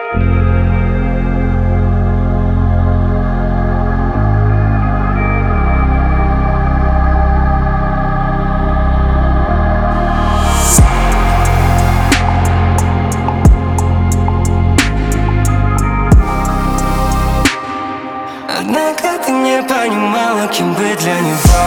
Однако ты не понимала, кем быть для него.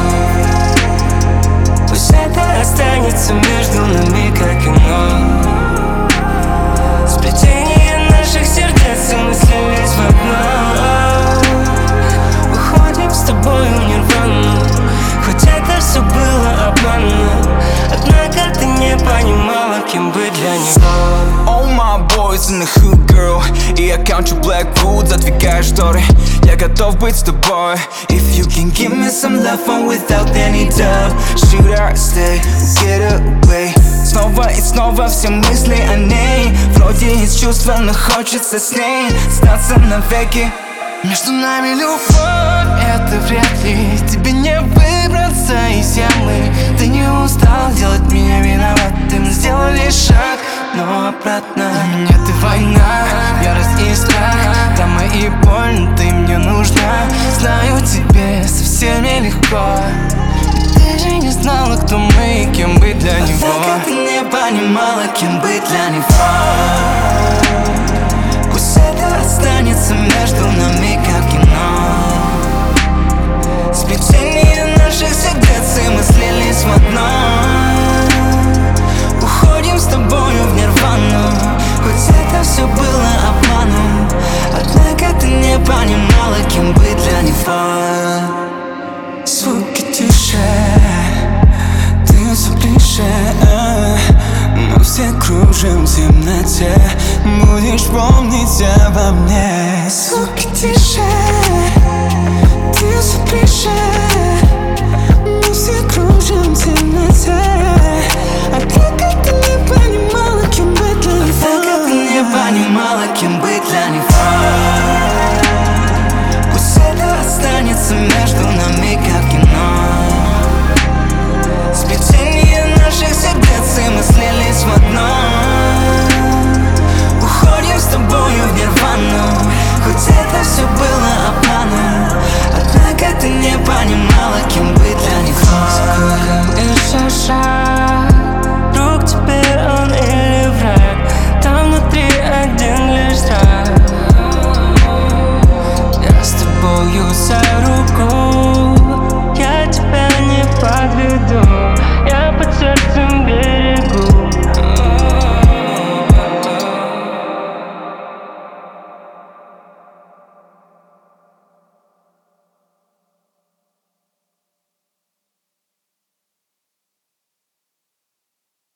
Пусть это останется между нами, как кино. Сплетение наших сердец, и мы слились в одно. Уходим с тобой в нирвану, хоть это все было обманно. Однако ты не понимала, кем быть для него. All my boys in the hood, girl. И я count your black woods, отвлекаю шторы. Я готов быть с тобой. If you can give me some love fun without any doubt. Should I stay, get away? Снова и снова все мысли о ней. Вроде есть чувства, но хочется с ней остаться навеки. Между нами любовь, это вряд ли. Тебе не выбраться из ямы. Ты не устал делать меня виноватым. Сделал лишь шаг, но обратно. Для меня ты война, ярость и страх. Драма и боль, но ты мне нужна. Знаю, тебе совсем нелегко. Ты же не знала, кто мы и кем быть для него. Однако ты не понимала, кем быть для него. Пусть это останется между нами, как кино. Сплетение наших сердец, и мы слились в одно. Уходим с тобою в нирвану, хоть это все было обманом. Однако ты не понимала, кем быть для него. Звуки тише, ты все ближе. Мы все кружим в темноте. Будешь помнить обо мне. Звуки тише, ты все ближе. Мы все кружим в темноте. Однако ты не понимала, кем быть для него. Однако ты не понимала, кем быть для него.